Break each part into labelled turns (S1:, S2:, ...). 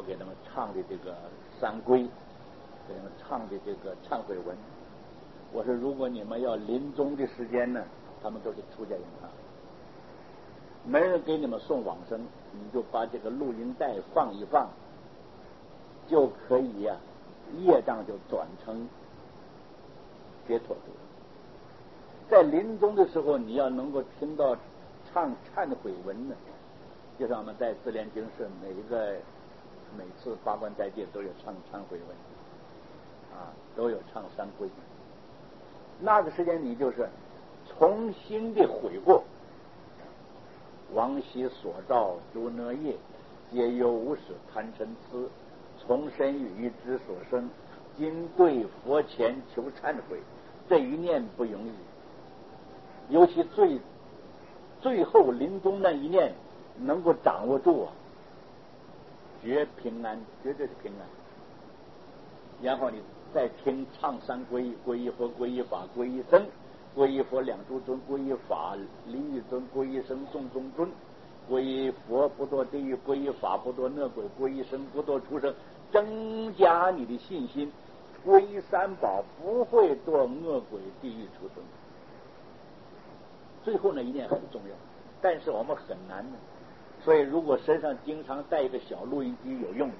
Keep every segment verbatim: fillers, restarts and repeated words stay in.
S1: 给他们唱的这个三归，给他们唱的这个忏悔文。我说如果你们要临终的时间呢，他们都是出家人啊，没人给你们送往生，你就把这个录音带放一放，就可以呀、啊，业障就转成解脱度。在临终的时候，你要能够听到唱忏悔文呢，就像我们在自莲经社每一个每次八关斋戒都有唱忏悔文啊，都有唱三归。那个时间你就是重新的悔过，往昔所造诸恶业，皆由无始贪嗔痴，从身语意之所生，今对佛前求忏悔，这一念不容易。尤其最最后临终那一念能够掌握住啊，绝平安，绝对是平安。然后你再听唱三皈依，皈依佛，皈依法，皈依僧，皈依佛两诸尊，皈依法离欲尊，皈依僧众众尊，皈依佛不堕地狱，皈依法不堕恶鬼，皈依僧不堕畜生，增加你的信心。皈依三宝不会堕恶鬼、地狱、畜生。最后那一念很重要，但是我们很难的，所以如果身上经常带一个小录音机有用，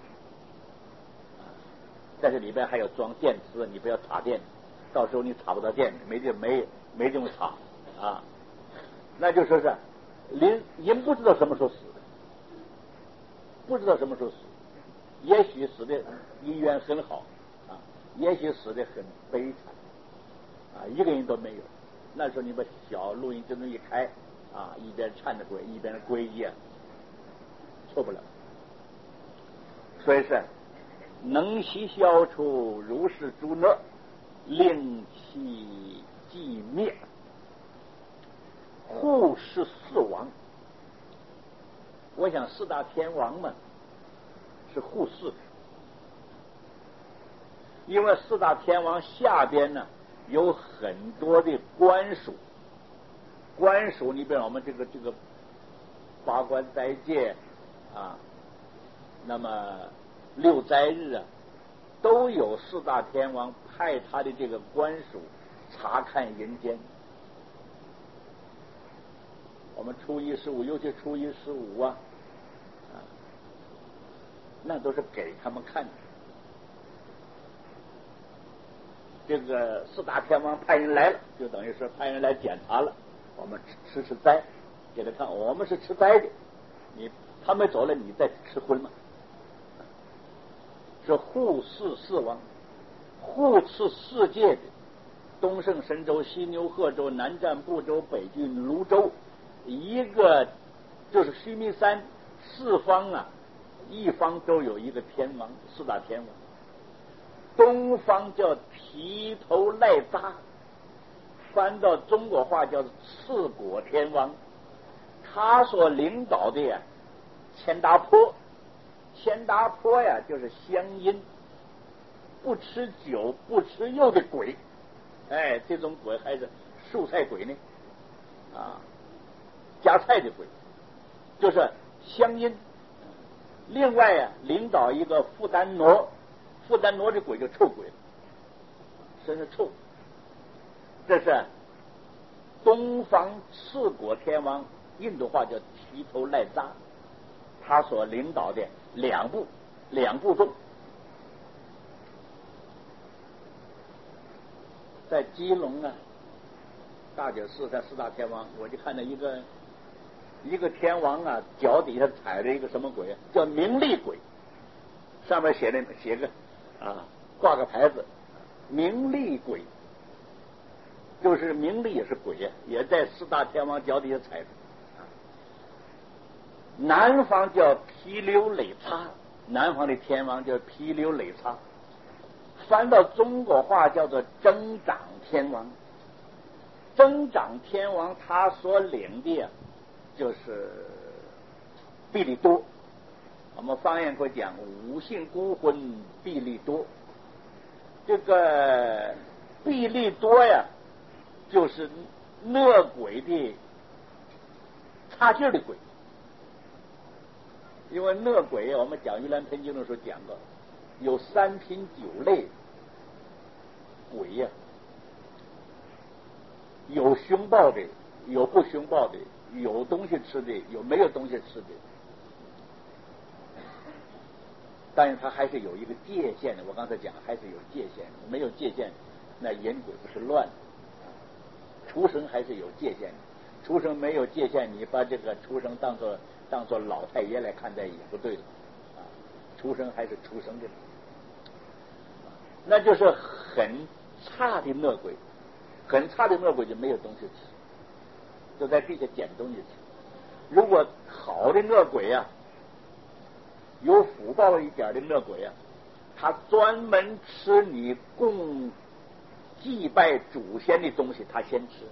S1: 但是里边还有装电池，你不要插电，到时候你插不到电，没地没没地方插啊，那就说是临人不知道什么时候死的，不知道什么时候死，也许死的姻缘很好啊，也许死的很悲惨啊，一个人都没有。那时候你把小录音机一开啊，一边忏着悔，一边皈依，错不了。所以是能悉消除如是诸恶，令其寂灭，护是四王。我想四大天王嘛是护世的，因为四大天王下边呢有很多的官属，官属你比如我们这个这个八关斋戒啊，那么六斋日啊，都有四大天王派他的这个官属查看人间。我们初一十五，尤其初一十五啊，啊，那都是给他们看的。这个四大天王派人来了，就等于是派人来检查了，我们吃吃吃斋，给他看，我们是吃斋的，你他们走了，你再吃荤嘛？是护世四王，护持世界的东胜神州、西牛贺州、南瞻部洲、北郡泸州，一个就是须弥山四方啊，一方都有一个天王，四大天王。东方叫提头赖扎，翻到中国话叫赤果天王，他所领导的呀，千达坡，千达坡呀就是乡音，不吃酒不吃肉的鬼，哎，这种鬼还是蔬菜鬼呢，啊，夹菜的鬼，就是乡音。另外呀，领导一个负担挪。负担挪的鬼就臭鬼，身上臭。这是东方赤果天王，印度话叫提头赖扎，他所领导的两部两部众，在基隆啊，大觉寺在四大天王，我就看到一个一个天王啊，脚底下踩着一个什么鬼，叫名利鬼，上面写的写个。啊，挂个牌子，名利鬼，就是名利也是鬼呀，也在四大天王脚底下踩着。南方叫毗留累叉，南方的天王叫毗留累叉，翻到中国话叫做增长天王。增长天王他所领的就是毗利多。我们方言会讲五姓孤魂毗利多，这个毗利多呀，就是恶鬼的差劲的鬼， 因为恶鬼我们讲《盂兰盆经》的时候讲过，有三品九类鬼呀、啊，有凶暴的，有不凶暴的，有东西吃的，有没有东西吃的。但是它还是有一个界限的，我刚才讲还是有界限的，没有界限，那淫鬼不是乱的。畜生还是有界限的，畜生没有界限，你把这个畜生当作当作老太爷来看待也不对了啊！畜生还是畜生的，那就是很差的恶鬼，很差的恶鬼就没有东西吃，就在地下捡东西吃。如果好的恶鬼啊，有福报一点的恶鬼啊，他专门吃你供祭拜祖先的东西，他先吃。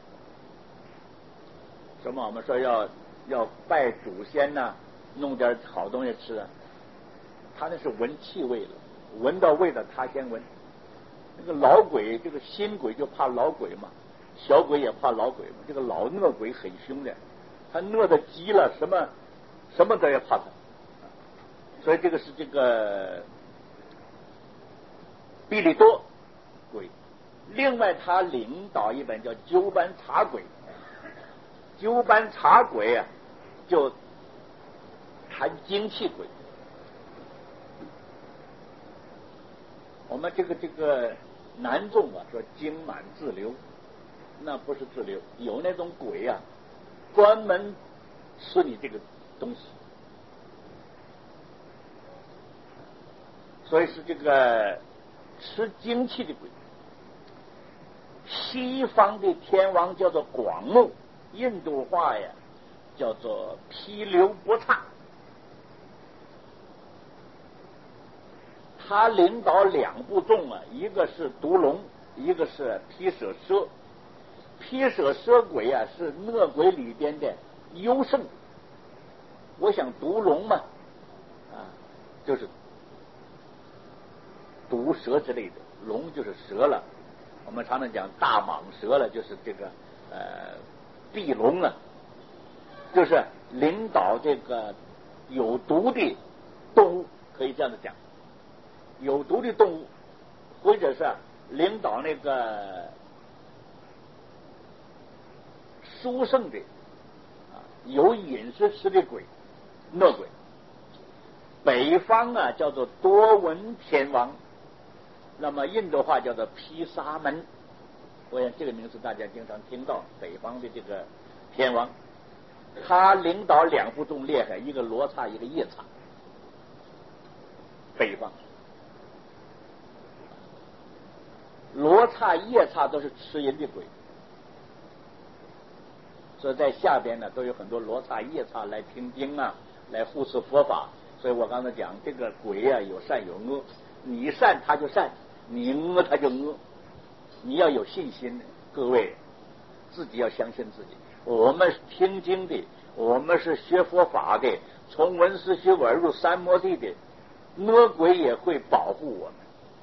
S1: 什么？我们说要要拜祖先呢、啊，弄点好东西吃啊。他那是闻气味了，闻到味道他先闻。那个老鬼，这个新鬼就怕老鬼嘛，小鬼也怕老鬼嘛。这个老恶鬼很凶的，他恶的急了，什么什么都要怕他。所以这个是这个比利多鬼。另外他领导一本叫鸠班茶鬼，鸠班茶鬼啊，就谈精气鬼。我们这个这个南众啊说精满自流，那不是自流，有那种鬼啊，专门吃你这个东西。所以是这个吃精气的鬼。西方的天王叫做广目，印度话呀叫做毗留波刹。他领导两部众啊，一个是毒龙，一个是毗舍奢。毗舍奢鬼啊是恶鬼里边的优胜。我想毒龙嘛，啊，就是毒蛇之类的，龙就是蛇了。我们常常讲大蟒蛇了，就是这个呃地龙啊，就是领导这个有毒的动物，可以这样子讲，有毒的动物，或者是领导那个殊胜的啊有饮食吃的鬼，恶鬼。北方啊叫做多闻天王。那么印度话叫做毗沙门，我想这个名字大家经常听到。北方的这个天王，他领导两部众厉害，一个罗刹，一个夜叉。北方罗刹、夜叉都是吃人的鬼，所以在下边呢都有很多罗刹、夜叉来听经啊，来护持佛法。所以我刚才讲这个鬼啊有善有恶，你善他就善，你恶他就恶，你要有信心的，各位自己要相信自己。我们听经的，我们是学佛法的，从文思学而入三摩地的，恶鬼也会保护我们，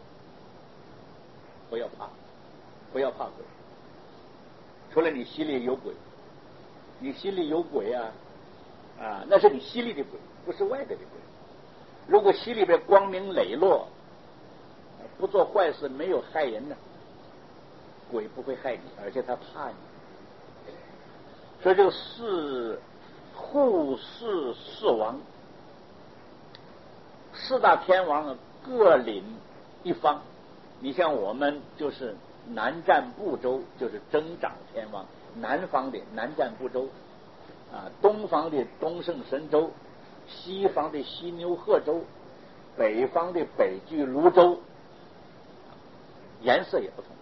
S1: 不要怕，不要怕鬼。除了你心里有鬼，你心里有鬼啊啊，那是你心里的鬼，不是外边的鬼。如果心里边光明磊落，不做坏事，没有害人呢，鬼不会害你，而且他怕你。所以这个四护世四王，四大天王各领一方。你像我们就是南瞻部洲，就是增长天王，南方的南瞻部洲啊，东方的东胜神州，西方的西牛贺州，北方的北俱泸州，颜色也不同。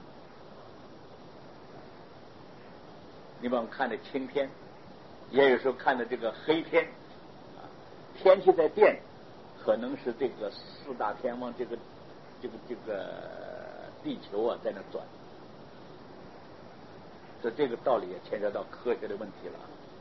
S1: 你们看的青天，也有时候看的这个黑天啊，天气在变，可能是这个四大天王这个这个这个地球啊在那转，所以这个道理也牵扯到科学的问题了。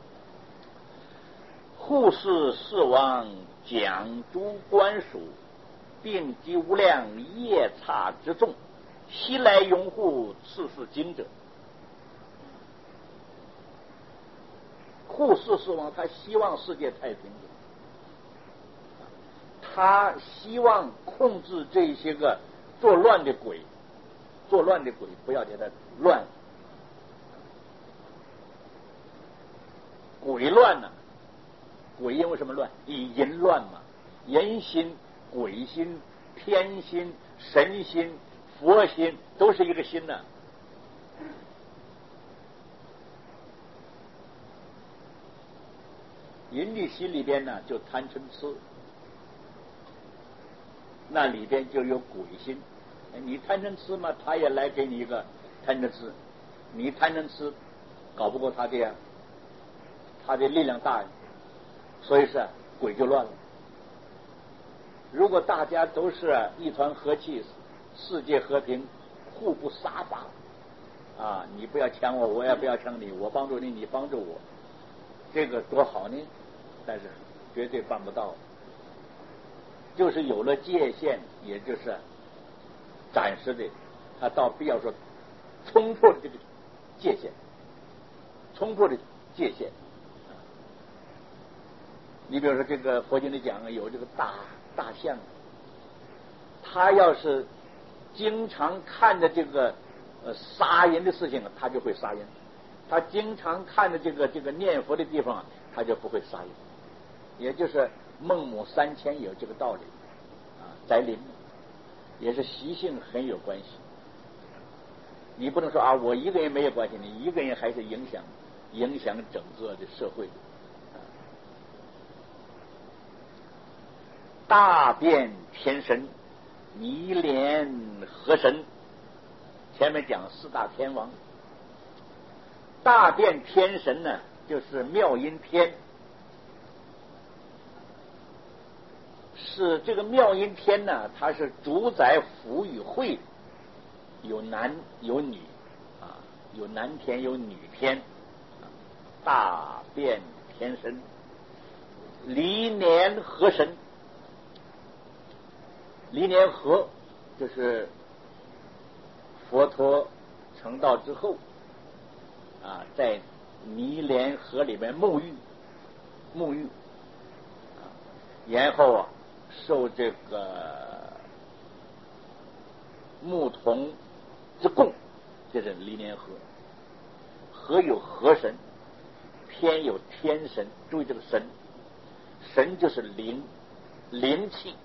S1: 护世四王讲诸官属，并集无量夜叉之众，悉来拥护次世经者。护世四王他希望世界太平， 他希望控制这些个作乱的鬼，作乱的鬼不要给他乱，鬼乱呢、啊？鬼因为什么乱？以淫乱嘛，人心、鬼心、天心、神心、佛心都是一个心呢、啊。人的心里边呢，就贪嗔痴，那里边就有鬼心。你贪嗔痴嘛，他也来给你一个贪嗔痴。你贪嗔痴搞不过他的呀，他的力量大呀，所以是鬼就乱了。如果大家都是一团和气，世界和平，互不杀伐啊，你不要抢我，我也不要抢你，我帮助你，你帮助我，这个多好呢。但是绝对办不到，就是有了界限，也就是暂时的，他倒必要说冲破这个界限，冲破的界限。你比如说这个佛经里讲有这个大大象，他要是经常看着这个呃杀人的事情，他就会杀人；他经常看着这个这个念佛的地方，他就不会杀人。也就是孟母三迁有这个道理啊，宅林也是习性很有关系。你不能说啊，我一个人没有关系，你一个人还是影响影响整个的社会。大变天神，弥连河神。前面讲四大天王，大变天神呢，就是妙音天。是这个妙音天呢，它是主宰福与慧，有男有女啊，有男天有女天。大变天神，离年河神。离年河就是佛陀成道之后啊，在尼连河里面沐浴沐浴啊，然后啊受这个牧童之供，这是离年河。河有河神，天有天神。注意这个神，神就是灵灵气，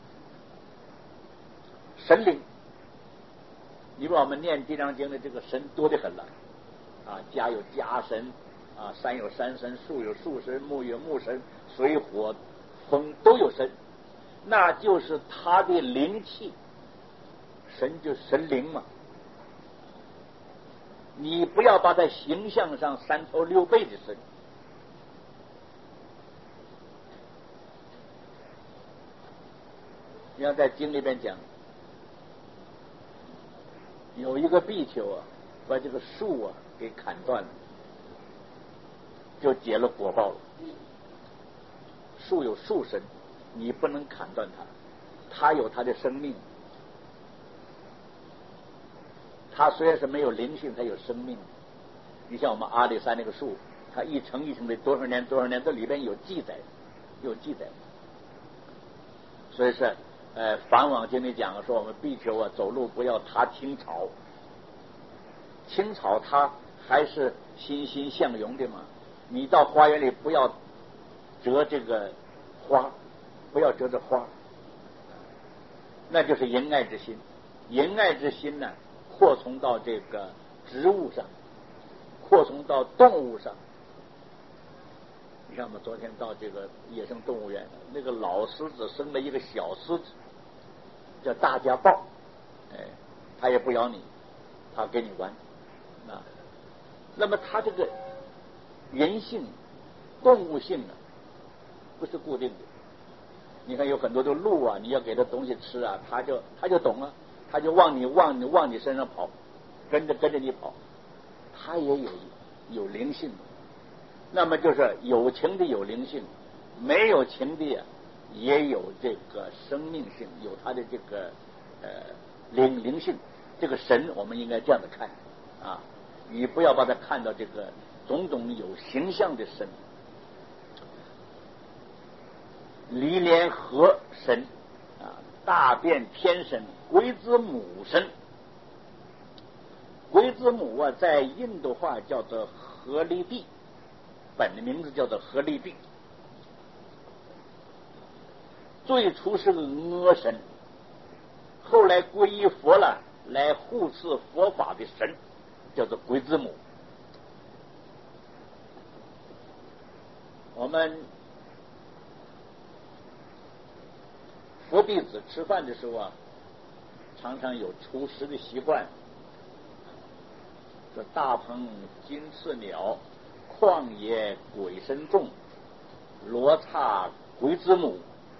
S1: 神灵。你把我们念地藏经的这个神多得很了啊，家有家神啊，山有山神，树有树神，木有木神，水火风都有神，那就是他的灵气。神就神灵嘛，你不要把它形象上三头六臂的神。你要在经里边讲，有一个比丘啊，把这个树啊给砍断了，就结了果报了。树有树神，你不能砍断它，它有它的生命。它虽然是没有灵性，它有生命。你像我们阿里山那个树，它一层一层的多少年多少年，这里边有记载，有记载。所以是呃，梵网经里讲说，我们比丘啊走路不要踏青草，青草它还是欣欣向荣的嘛。你到花园里不要折这个花，不要折这花，那就是仁爱之心。仁爱之心呢，扩充到这个植物上，扩充到动物上。你看我们昨天到这个野生动物园，那个老狮子生了一个小狮子，叫大家豹，哎，它也不咬你，它跟你玩啊。那么它这个人性、动物性呢，不是固定的。你看有很多的鹿啊，你要给它东西吃啊，它就它就懂了。他就往你往你往你身上跑，跟着跟着你跑，他也有有灵性。那么就是有情的有灵性，没有情的也有这个生命性，有他的这个呃灵灵性。这个神我们应该这样的看啊，你不要把它看到这个种种有形象的神。 离连河神啊，大变天神，鬼子母神。鬼子母啊，在印度话叫做何利帝，本的名字叫做何利帝。最初是个阿神，后来皈依佛了，来护持佛法的神，叫做鬼子母。我们佛弟子吃饭的时候啊，常常有出食的习惯。说大鹏金翅鸟，旷野鬼神众，罗刹鬼子母。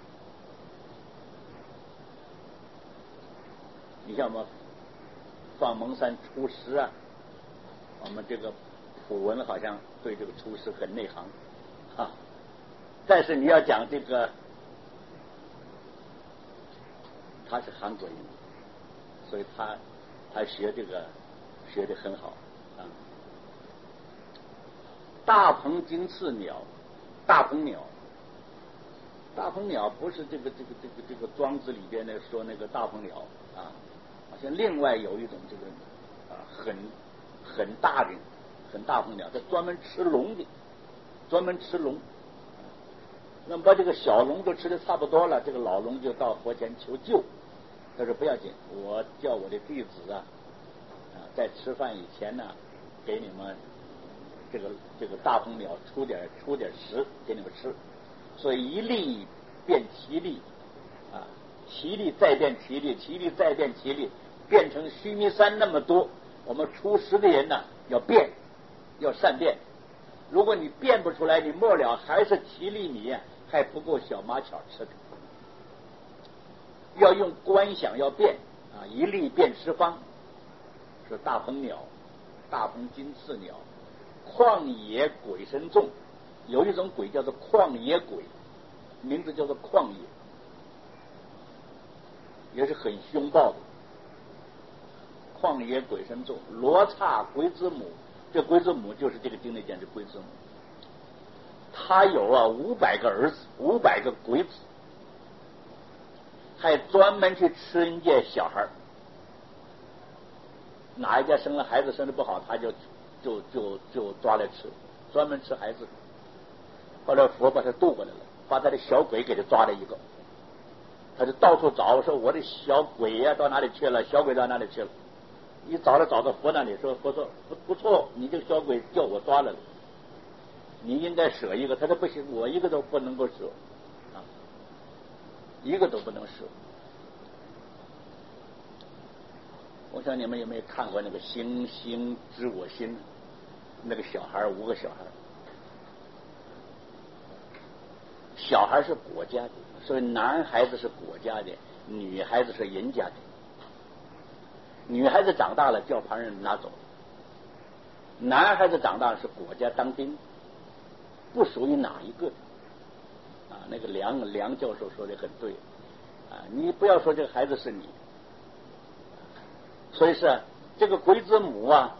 S1: 你像我们放蒙山出师啊，我们这个普文好像对这个出师很内行啊，但是你要讲这个，他是韩国人，所以他他学这个学得很好啊。大鹏金翅鸟，大鹏鸟，大鹏鸟不是这个这个这个这个庄子里边呢说那个大鹏鸟啊，好像另外有一种这个啊很很大的很大鹏鸟，它专门吃龙的，专门吃龙。那么把这个小龙都吃的差不多了，这个老龙就到佛前求救。他说不要紧，我叫我的弟子啊，啊在吃饭以前呢，给你们这个这个大鹏鸟出点出点食给你们吃，所以一粒变七粒啊，七粒再变七粒，七粒再变七粒，变成须弥山那么多。我们出食的人呢，要变，要善变。如果你变不出来，你末了还是七粒米啊，还不够小麻巧吃的。要用观想，要变啊，一粒变十方。是大鹏鸟，大鹏金翅鸟，旷野鬼神众。有一种鬼叫做旷野鬼，名字叫做旷野，也是很凶暴的。旷野鬼神众，罗刹鬼子母，这鬼子母就是这个经里讲的鬼子母。他有啊五百个儿子，五百个鬼子，还专门去吃人家小孩。哪一家生了孩子生的不好，他就就就就抓来吃，专门吃孩子。后来佛把他渡过来了，把他的小鬼给他抓了一个，他就到处找，说我的小鬼呀、啊、到哪里去了？小鬼到哪里去了？一找了找到佛那里，说佛说不不错，你这个小鬼叫我抓了，你应该舍一个。他说不行，我一个都不能够舍啊，一个都不能舍。我想你们有没有看过那个星星知我心？那个小孩五个小孩，小孩是国家的，所以男孩子是国家的，女孩子是人家的。女孩子长大了叫旁人拿走，男孩子长大了是国家当兵，不属于哪一个啊？那个梁梁教授说的很对啊，你不要说这个孩子是你。所以是这个鬼子母啊，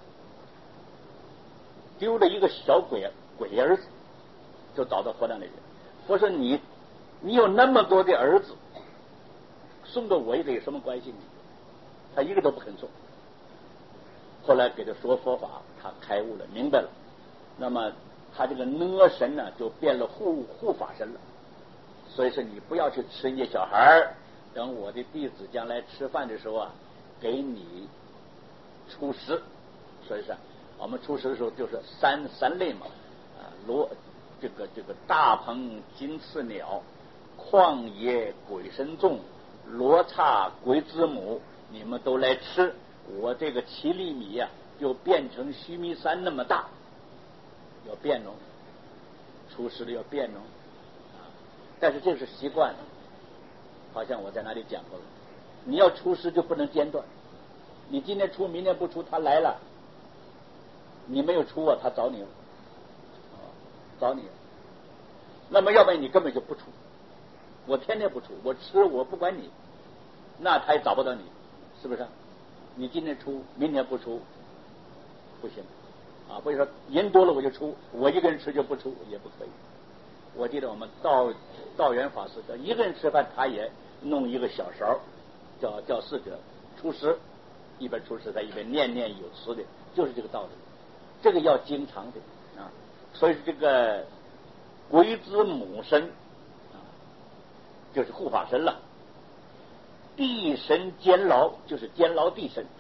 S1: 丢了一个小鬼鬼儿子，就找到佛那里人。佛说你你有那么多的儿子，送到我一个有什么关系呢？他一个都不肯送。后来给他说佛法，他开悟了，明白了。那么他这个阿神呢，就变了护护法神了。所以说你不要去吃人家小孩，等我的弟子将来吃饭的时候啊，给你出食。所以说我们出食的时候就是三三类嘛，啊，罗这个这个大鹏金翅鸟，旷野鬼神众，罗刹鬼子母，你们都来吃，我这个七粒米呀、啊，就变成须弥山那么大，要变哦，出食的要变哦，啊，但是这是习惯了，好像我在哪里讲过了，你要出食就不能间断，你今天出，明天不出，他来了，你没有出啊，他找你了，找你了，那么要不然你根本就不出，我天天不出，我吃我不管你，那他也找不到你，是不是？你今天出，明天不出，不行啊！不是说人多了我就出，我一个人吃就不出也不可以我记得我们道道元法师叫一个人吃饭，他也弄一个小勺，叫叫侍者出食，一边出食他一边念念有词的，就是这个道理。这个要经常的啊，所以这个鬼子母神啊，就是护法神了。地神监牢就是监牢地神，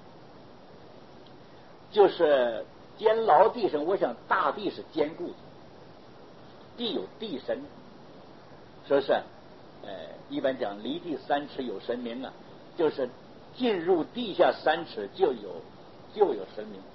S1: 就是监牢地神。我想大地是坚固的，地有地神，说是呃，一般讲离地三尺有神明啊，就是进入地下三尺就有就有神明。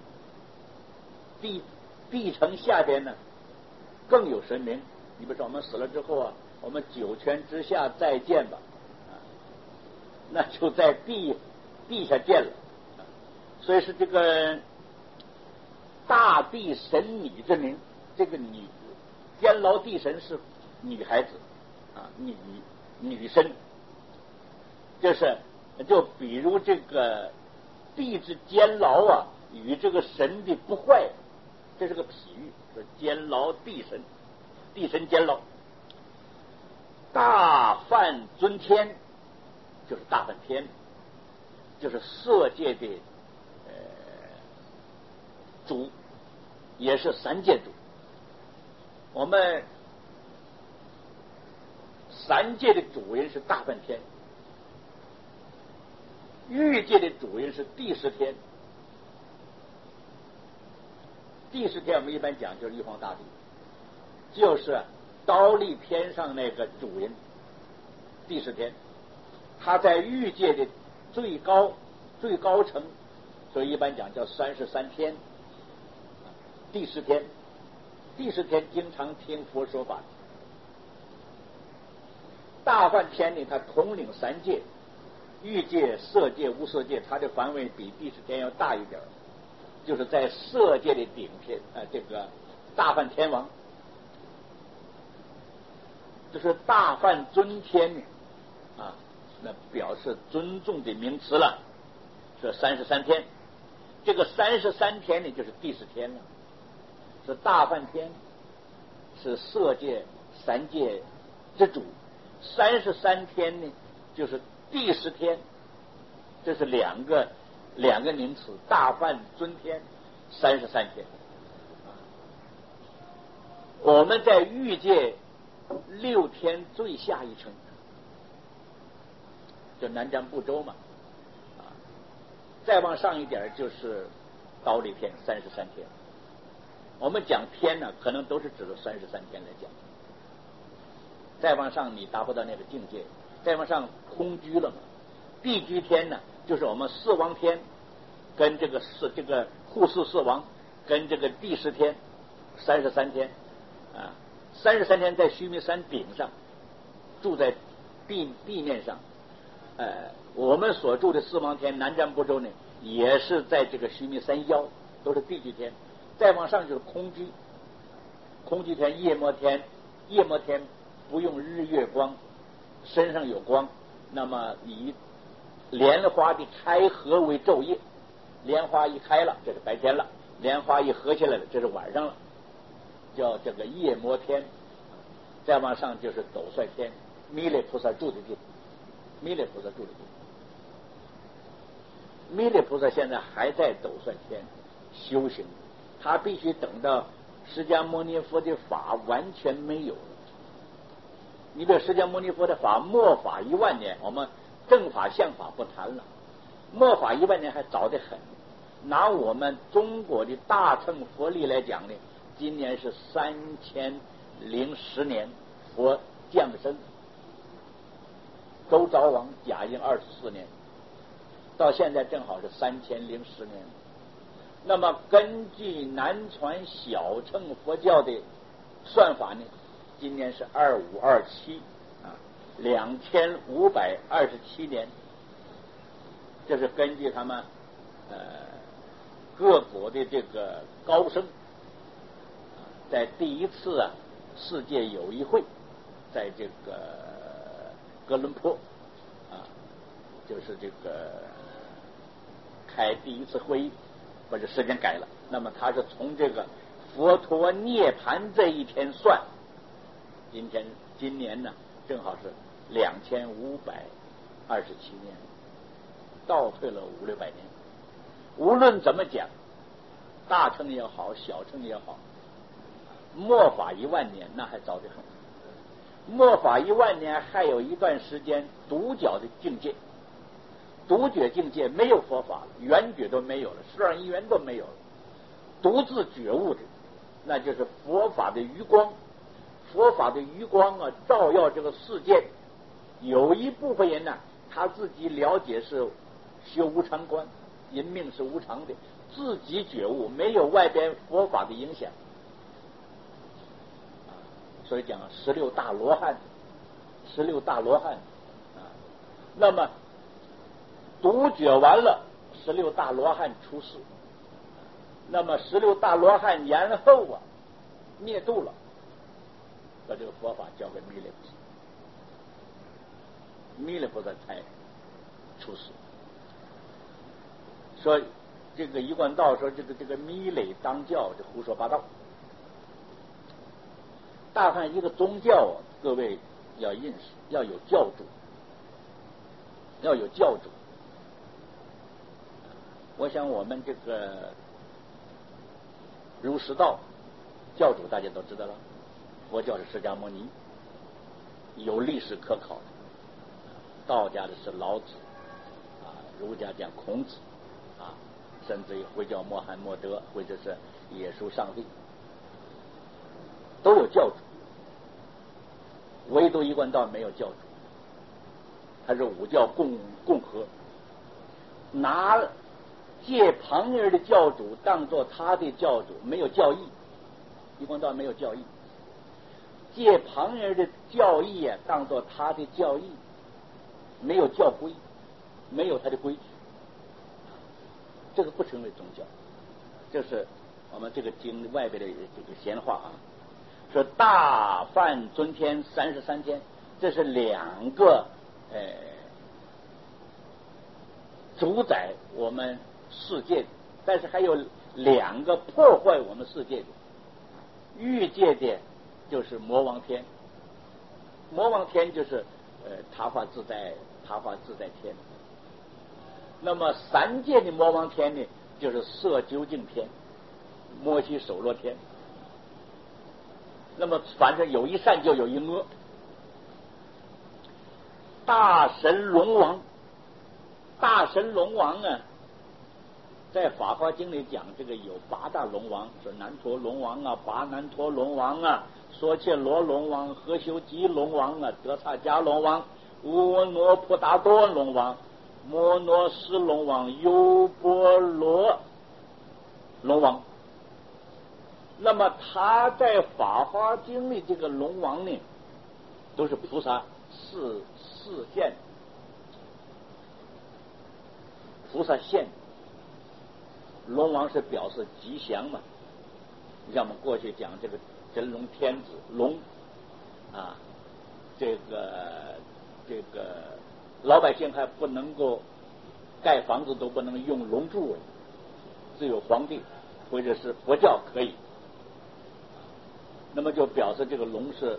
S1: 地地层下边呢更有神明。你比如说我们死了之后啊，我们九泉之下再见吧，啊，那就在地地下见了。啊、所以是这个大地神女之名，这个女监牢地神是女孩子啊，女女神，就是就比如这个地之监牢啊，与这个神的不坏，这是个比喻，说监牢地神，地神监牢。大梵尊天就是大梵天，就是色界的呃主，也是三界主。我们三界的主人是大梵天，欲界的主人是第十天。第十天我们一般讲就是玉皇大帝，就是忉利天上那个主人。第十天他在欲界的最高最高层，所以一般讲叫三十三天。第十天第十天经常听佛说法。大梵天呢，他统领三界，欲界、色界、无色界，他的范围比第十天要大一点，就是在色界的顶天啊、呃，这个大梵天王，就是大梵尊天呢啊，那表示尊重的名词了，是三十三天。这个三十三天呢，就是第十天了，是大梵天，是色界三界之主。三十三天呢，就是第十天，这是两个两个名词，大梵尊天，三十三天。我们在欲界六天最下一层，就南瞻部洲嘛，啊，再往上一点就是忉利天，三十三天。我们讲天呢，可能都是指着三十三天来讲。再往上你达不到那个境界，再往上空居了嘛。地居天呢，就是我们四王天跟这个四这个护世四王跟这个第十天，三十三天啊，三十三天在须弥山顶上，住在地地面上。呃，我们所住的四王天南瞻部洲呢，也是在这个须弥山腰，都是地居天。再往上就是空居，空居天、夜摩天，夜摩天不用日月光，身上有光，那么以莲花的开合为昼夜，莲花一开了，这是白天了；莲花一合起来了，这是晚上了，叫这个夜摩天。再往上就是斗率天，弥勒菩萨住的地方，弥勒菩萨住的地方。弥勒菩萨现在还在斗率天修行，他必须等到释迦牟尼佛的法完全没有了。你比如释迦牟尼佛的法末法一万年，我们正法相法不谈了，末法一万年还早得很。拿我们中国的大乘佛历来讲呢，今年是三千零十年佛降生，周昭王甲寅二十四年，到现在正好是三千零十年。那么根据南传小乘佛教的算法呢，今年是二五二七啊，两千五百二十七年。这是根据他们呃各国的这个高僧，在第一次啊世界友谊会，在这个哥伦坡啊，就是这个开第一次会议，把这时间改了。那么他是从这个佛陀涅盘这一天算， 今天今年呢，正好是两千五百二十七年，倒退了五六百年。无论怎么讲，大乘也好，小乘也好，末法一万年那还早得很。末法一万年还有一段时间独角的境界，独觉境界没有佛法，圆觉都没有了，十二因缘都没有了，独自觉悟的，那就是佛法的余光。佛法的余光啊，照耀这个世界。有一部分人呢，他自己了解是修无常观，因命是无常的，自己觉悟，没有外边佛法的影响。所以讲十六大罗汉，十六大罗汉啊，那么独觉完了，十六大罗汉出世，那么十六大罗汉然后啊灭度了，把这个佛法交给弥勒菩萨，弥勒菩萨才出世。说这个一贯道说这个这个弥勒当教，这胡说八道。大汉一个宗教啊，各位要认识，要有教主，要有教主。我想我们这个儒释道教主大家都知道了，佛教是释迦牟尼，有历史可考的；道家的是老子，啊，儒家讲孔子，啊，甚至于回教穆罕默德或者是耶稣上帝，都有教主。唯独一贯道没有教主，它是五教共共和，拿借旁人的教主当做他的教主，没有教义。一贯道没有教义，借旁人的教义啊当做他的教义，没有教规，没有他的规矩，这个不成为宗教。这是我们这个经外边的这个闲话啊。说大梵尊天三十三天，这是两个呃主宰我们世界的，但是还有两个破坏我们世界的。欲界的就是魔王天，魔王天就是呃他化自在他化自在天。那么三界的魔王天呢，就是色究竟天、摩西首罗天。那么反正有一善就有一恶。大神龙王，大神龙王啊，在《法华经》里讲，这个有八大龙王，说南陀龙王啊、巴南陀龙王啊、娑切罗龙王、何修吉龙王啊、德萨迦龙王、乌诺普达多龙王、摩诺斯龙王、优波罗龙王。那么他在《法华经》里这个龙王呢，都是菩萨示示现，菩萨现。龙王是表示吉祥嘛，你像我们过去讲这个真龙天子龙啊，这个这个老百姓还不能够盖房子，都不能用龙柱，只有皇帝或者是佛教可以。那么就表示这个龙是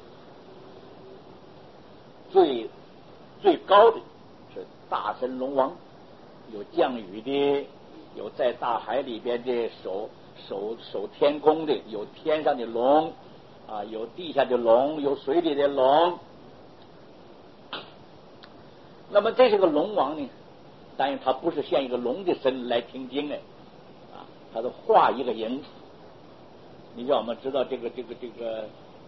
S1: 最最高的，是大神龙王，有降雨的，有在大海里边的守守守天宫的，有天上的龙啊，有地下的龙，有水里的龙。那么这是个龙王呢，当然他不是现一个龙的身来听经的啊，他是画一个人。你让我们知道这个这个这个，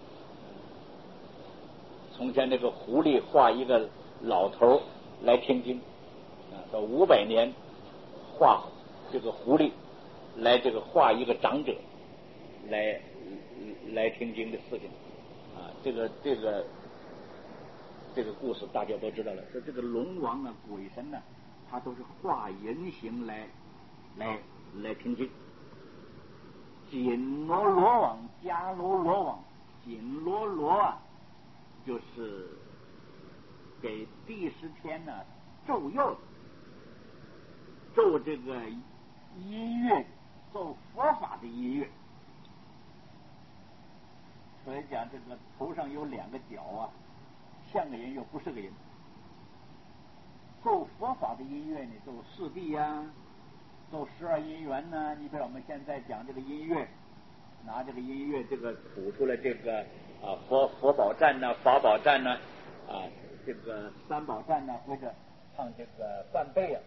S1: 从前那个狐狸画一个老头来听经啊，到五百年画这个狐狸来这个画一个长者来来听经的事情啊，这个这个这个故事大家都知道了。说这个龙王啊、鬼神呢、啊，他都是化人形来来来听经。紧罗罗王、迦罗罗王，紧罗罗啊，就是给第十天呢咒药，咒这个音乐，咒佛法的音乐。 所以讲这个头上有两个角啊，像个人又不是个人。奏佛法的音乐，你奏四谛呀，奏十二因缘呢。你比如我们现在讲这个音乐，拿这个音乐这个谱出来这个啊佛佛宝赞呢、法宝赞呢啊这个三宝赞呢，或者唱这个梵呗啊，